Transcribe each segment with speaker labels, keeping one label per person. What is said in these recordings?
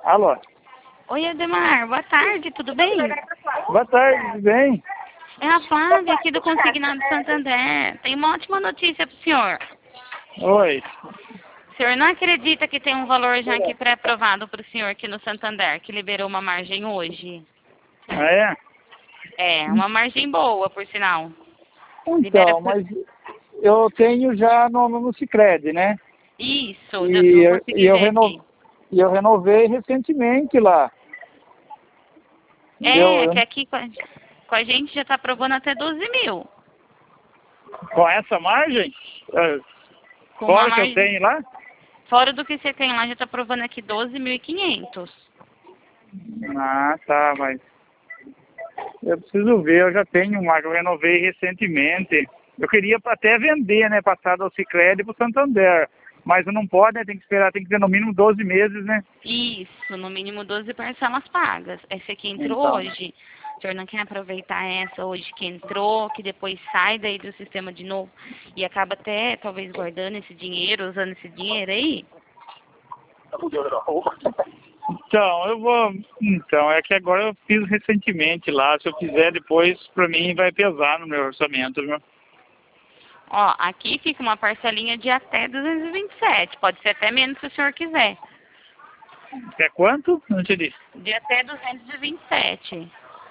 Speaker 1: Alô?
Speaker 2: Oi, Ademar. Boa tarde, tudo bem?
Speaker 1: Boa tarde, tudo bem?
Speaker 2: É a Flávia aqui do Consignado Santander. Tem uma ótima notícia pro senhor.
Speaker 1: Oi.
Speaker 2: O senhor não acredita que tem um valor já aqui pré-aprovado pro senhor aqui no Santander, que liberou uma margem hoje?
Speaker 1: Ah, é?
Speaker 2: É, uma margem boa, por sinal. Libera
Speaker 1: Então,
Speaker 2: por...
Speaker 1: mas eu tenho já no Sicredi, né?
Speaker 2: Isso,
Speaker 1: E
Speaker 2: eu
Speaker 1: eu, e
Speaker 2: consegui
Speaker 1: eu,
Speaker 2: ver
Speaker 1: reno,
Speaker 2: aqui.
Speaker 1: e eu renovei recentemente lá.
Speaker 2: É,
Speaker 1: Eu,
Speaker 2: que aqui com a gente já tá aprovando até 12 mil.
Speaker 1: com essa margem,
Speaker 2: Com uma
Speaker 1: fora que eu
Speaker 2: margem...
Speaker 1: tenho lá,
Speaker 2: Fora do que você tem lá, já tá aprovando aqui 12.500.
Speaker 1: ah, tá, mas eu preciso ver, eu já tenho uma que eu renovei recentemente. Eu queria até vender, né, passar do Sicredi para o Santander, mas não pode, né, tem que esperar, tem que ter no mínimo 12 meses, né?
Speaker 2: Isso, no mínimo 12 parcelas pagas. Essa aqui entrou
Speaker 1: Então,
Speaker 2: hoje. O senhor não quer aproveitar essa hoje que entrou, que depois sai daí do sistema de novo e acaba até talvez guardando esse dinheiro, usando esse dinheiro aí?
Speaker 1: então, eu vou. Então, é que agora eu fiz recentemente lá. Se eu fizer depois, pra mim vai pesar no meu orçamento, viu?
Speaker 2: Ó, aqui fica uma parcelinha de até 227. Pode ser até menos se o senhor quiser.
Speaker 1: É quanto? Não te disse.
Speaker 2: De até 227.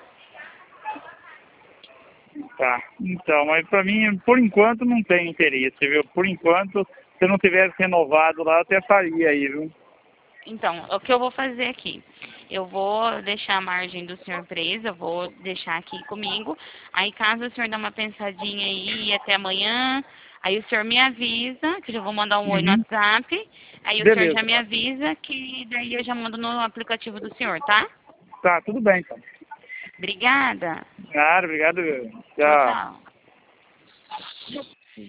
Speaker 1: Tá. Então, mas pra mim, por enquanto, não tem interesse, viu? Por enquanto, se eu não tivesse renovado lá, eu até faria aí, viu?
Speaker 2: Então, o que eu vou fazer aqui? Eu vou deixar a margem do senhor presa, eu vou deixar aqui comigo. Aí, caso o senhor dê uma pensadinha aí e até amanhã, aí o senhor me avisa, que eu já vou mandar um oi no
Speaker 1: Uhum.
Speaker 2: WhatsApp. Aí o senhor já
Speaker 1: Beleza.
Speaker 2: me avisa, que daí eu já mando no aplicativo do senhor, tá?
Speaker 1: Tá, tudo bem, então.
Speaker 2: Obrigada.
Speaker 1: Claro, obrigado.
Speaker 2: Tchau,
Speaker 1: Tchau.
Speaker 2: tchau.